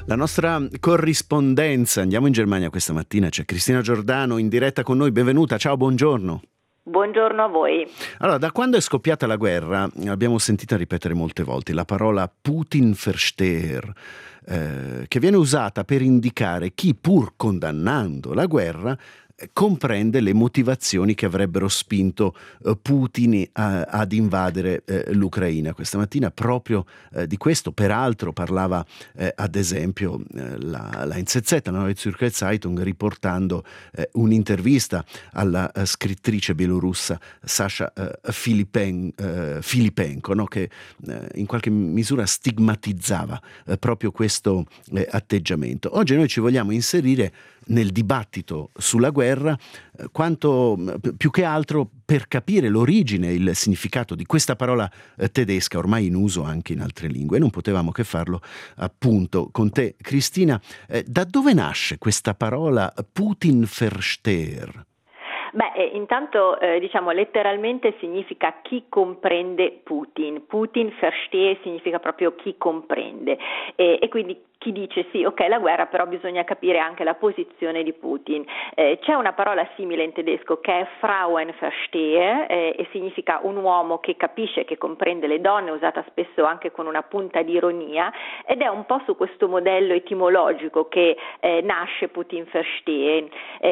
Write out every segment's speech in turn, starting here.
La nostra corrispondenza, andiamo in Germania questa mattina, c'è Cristina Giordano in diretta con noi, benvenuta, ciao, buongiorno. Buongiorno a voi. Allora, da quando è scoppiata la guerra abbiamo sentito ripetere molte volte la parola Putin-Versteher, che viene usata per indicare chi, pur condannando la guerra, comprende le motivazioni che avrebbero spinto Putin ad invadere l'Ucraina. Questa mattina proprio di questo, peraltro, parlava ad esempio la NZZ, la Neue Zürcher Zeitung, riportando un'intervista alla scrittrice bielorussa Sasha Filipenko, no? Che in qualche misura stigmatizzava proprio questo atteggiamento. Oggi noi ci vogliamo inserire nel dibattito sulla guerra, quanto più che altro per capire l'origine e il significato di questa parola tedesca ormai in uso anche in altre lingue. E non potevamo che farlo appunto con te, Cristina. Da dove nasce questa parola Putin-Versteher? Beh, intanto diciamo letteralmente significa chi comprende Putin. Putin verstehe significa proprio chi comprende e quindi chi dice sì, ok, la guerra, però bisogna capire anche la posizione di Putin. C'è una parola simile in tedesco che è Frauenversteher e significa un uomo che capisce, che comprende le donne, usata spesso anche con una punta di ironia, ed è un po' su questo modello etimologico che nasce Putin-Versteher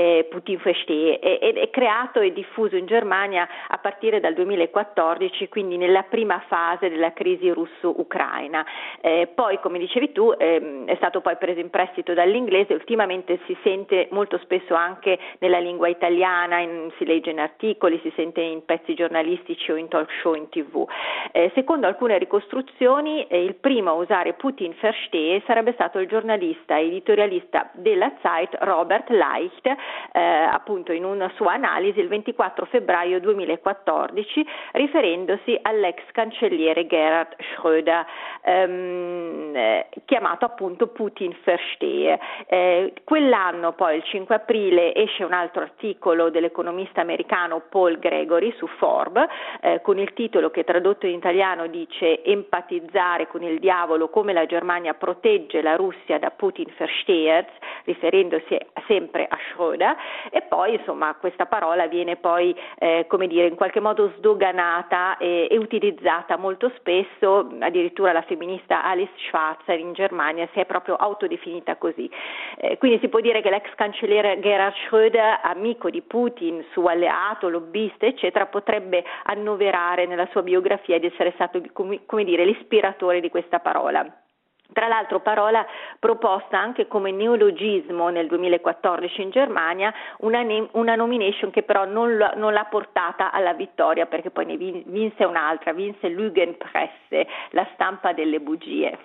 ed è creato e diffuso in Germania a partire dal 2014, quindi nella prima fase della crisi russo-ucraina. Poi, come dicevi tu, è stato poi preso in prestito dall'inglese, ultimamente si sente molto spesso anche nella lingua italiana, si legge in articoli, si sente in pezzi giornalistici o in talk show in TV. Secondo alcune ricostruzioni, il primo a usare Putin verstehe sarebbe stato il giornalista e editorialista della Zeit Robert Leicht, appunto in una sua analisi il 24 febbraio 2014, riferendosi all'ex cancelliere Gerhard Schröder, chiamato appunto Putin verstehe. Quell'anno poi il 5 aprile esce un altro articolo dell'economista americano Paul Gregory su Forbes con il titolo che tradotto in italiano dice empatizzare con il diavolo, come la Germania protegge la Russia da Putin versteher, riferendosi sempre a Schröder, e poi insomma questa parola viene poi come dire in qualche modo sdoganata e utilizzata molto spesso, addirittura la femminista Alice Schwarzer in Germania si è proprio autodefinita così. Quindi si può dire che l'ex cancelliere Gerhard Schröder, amico di Putin, suo alleato, lobbista, eccetera, potrebbe annoverare nella sua biografia di essere stato, come dire, l'ispiratore di questa parola. Tra l'altro parola proposta anche come neologismo nel 2014 in Germania, una nomination che però non l'ha portata alla vittoria, perché poi ne vinse un'altra, vinse Lügenpresse, la stampa delle bugie.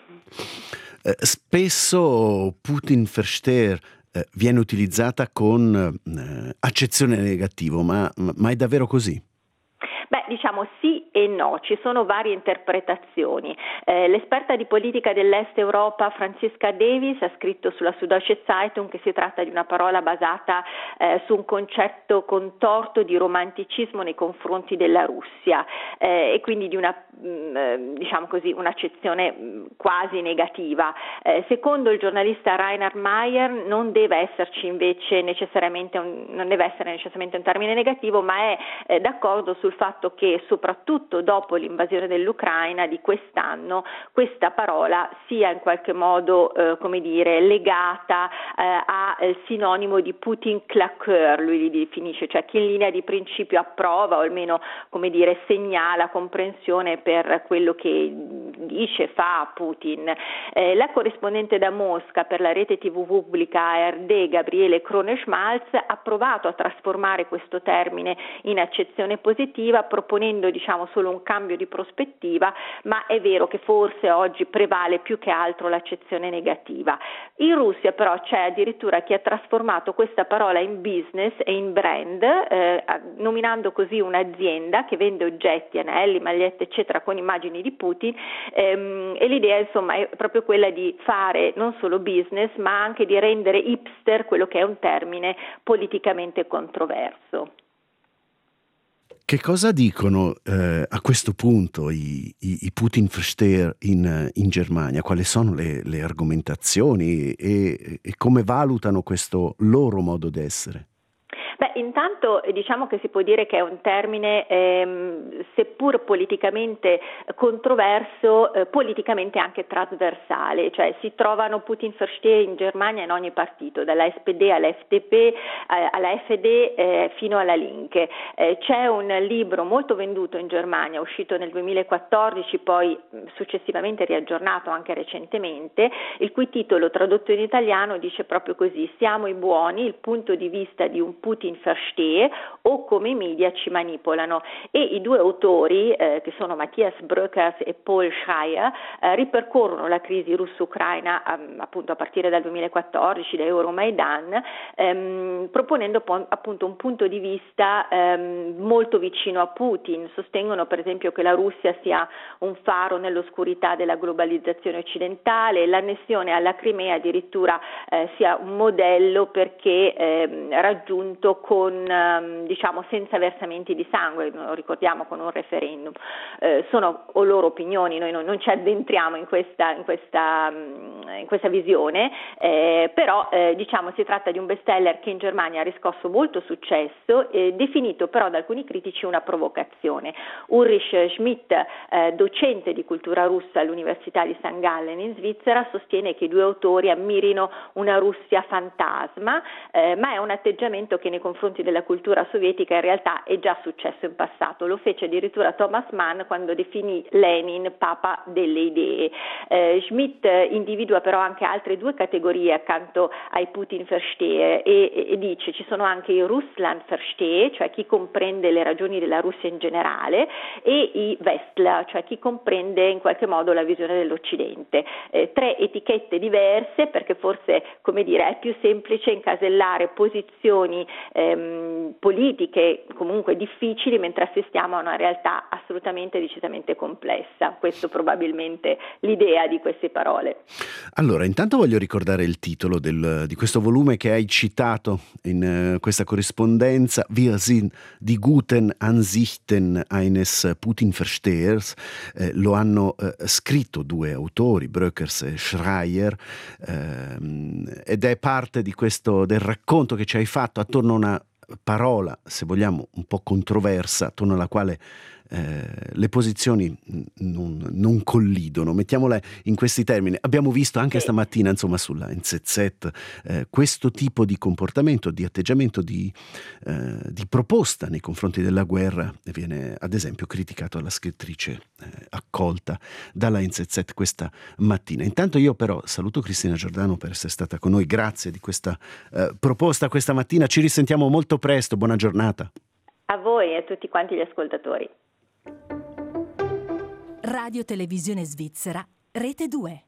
Spesso Putin versteher viene utilizzata con accezione negativa, ma è davvero così? Beh, diciamo sì e no, ci sono varie interpretazioni. L'esperta di politica dell'Est Europa Franziska Davis ha scritto sulla Süddeutsche Zeitung che si tratta di una parola basata su un concetto contorto di romanticismo nei confronti della Russia e quindi di una, diciamo così, un'accezione quasi negativa. Secondo il giornalista Reinhard Mayer non deve esserci invece necessariamente non deve essere necessariamente un termine negativo, ma è d'accordo sul fatto che soprattutto dopo l'invasione dell'Ucraina di quest'anno questa parola sia in qualche modo come dire legata al sinonimo di Putin claqueur, lui li definisce, cioè chi in linea di principio approva o almeno come dire segnala comprensione per quello che dice, fa Putin. La corrispondente da Mosca per la rete TV pubblica ARD, Gabriele Krone-Schmalz, ha provato a trasformare questo termine in accezione positiva proponendo diciamo solo un cambio di prospettiva, ma è vero che forse oggi prevale più che altro l'accezione negativa. In Russia però c'è addirittura chi ha trasformato questa parola in business e in brand, nominando così un'azienda che vende oggetti, anelli, magliette eccetera con immagini di Putin e l'idea insomma è proprio quella di fare non solo business ma anche di rendere hipster quello che è un termine politicamente controverso. Che cosa dicono a questo punto i Putin-Versteher in Germania? Quali sono le argomentazioni e come valutano questo loro modo d'essere? Beh, intanto diciamo che si può dire che è un termine seppur politicamente controverso, politicamente anche trasversale, cioè si trovano Putin-Versteher in Germania in ogni partito, dalla SPD alla FDP, alla FD fino alla Linke. C'è un libro molto venduto in Germania, uscito nel 2014, poi successivamente riaggiornato anche recentemente, il cui titolo tradotto in italiano dice proprio così: siamo i buoni, il punto di vista di un Putin Versteher, o come i media ci manipolano. E i due autori, che sono Matthias Bröckers e Paul Schreier, ripercorrono la crisi russo-ucraina appunto a partire dal 2014, da Euromaidan, proponendo appunto un punto di vista molto vicino a Putin. Sostengono per esempio che la Russia sia un faro nell'oscurità della globalizzazione occidentale, l'annessione alla Crimea addirittura sia un modello perché raggiunto con diciamo senza versamenti di sangue, lo ricordiamo, con un referendum. Sono loro opinioni, noi non ci addentriamo in questa visione, però diciamo si tratta di un bestseller che in Germania ha riscosso molto successo, definito però da alcuni critici una provocazione. Ulrich Schmidt, docente di cultura russa all'Università di St. Gallen in Svizzera, sostiene che i due autori ammirino una Russia fantasma, ma è un atteggiamento che nei confronti della cultura sovietica in realtà è già successo in passato. Lo fece addirittura Thomas Mann quando definì Lenin papa delle idee. Schmidt individua però anche altre due categorie accanto ai Putin-Versteher e dice ci sono anche i Russland-Versteher, cioè chi comprende le ragioni della Russia in generale, e i Westler, cioè chi comprende in qualche modo la visione dell'Occidente. Tre etichette diverse perché forse, come dire, è più semplice incasellare posizioni politiche comunque difficili, mentre assistiamo a una realtà assolutamente decisamente complessa. Questo probabilmente l'idea di queste parole. Allora, intanto voglio ricordare il titolo di questo volume che hai citato in questa corrispondenza: Wir sind die guten Ansichten eines Putin-Verstehers. Lo hanno scritto due autori, Bröckers e Schreier, ed è parte di del racconto che ci hai fatto attorno a una parola, se vogliamo, un po' controversa, attorno alla quale le posizioni non collidono, mettiamola in questi termini. Abbiamo visto anche stamattina, insomma, sulla NZZ questo tipo di comportamento, di atteggiamento, di proposta nei confronti della guerra viene ad esempio criticato alla scrittrice accolta dalla NZZ questa mattina. Intanto io però saluto Cristina Giordano per essere stata con noi, grazie di questa proposta questa mattina, ci risentiamo molto presto, buona giornata. A voi e a tutti quanti gli ascoltatori. Radio Televisione Svizzera, Rete 2.